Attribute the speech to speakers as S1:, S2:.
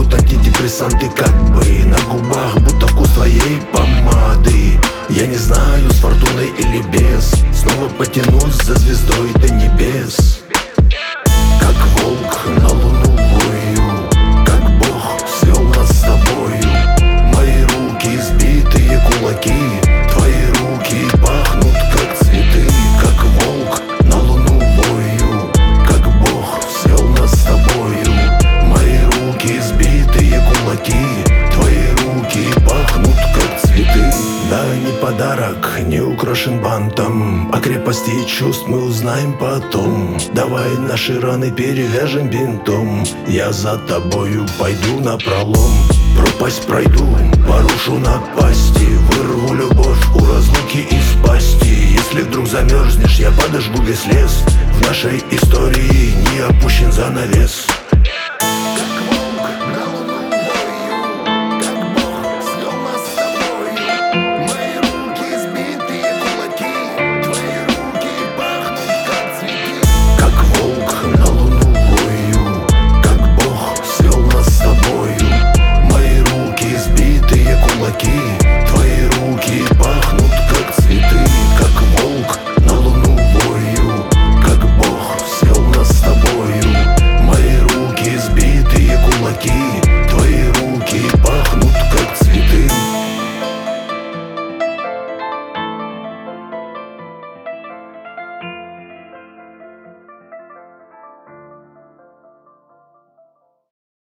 S1: вот антидепрессанты, как бы на губах будто вкус твоей помады. Я не знаю, с фортуной или без, снова потянусь за звездой до небес. Как волк на луну вою, как Бог свел нас с тобою. Мои руки сбитые кулаки, твои руки пахнут как цветы. Как волк на луну вою, как Бог свел нас с тобою. Мои руки сбитые кулаки, твои руки пахнут как цветы. Да, не подарок, не украшен бантом, о крепости чувств мы узнаем потом. Давай наши раны перевяжем бинтом, я за тобою пойду напролом. Пропасть пройду, порушу напасти, вырву любовь у разлуки из пасти. Если вдруг замерзнешь, я подожгу весь лес, в нашей истории не опущен занавес.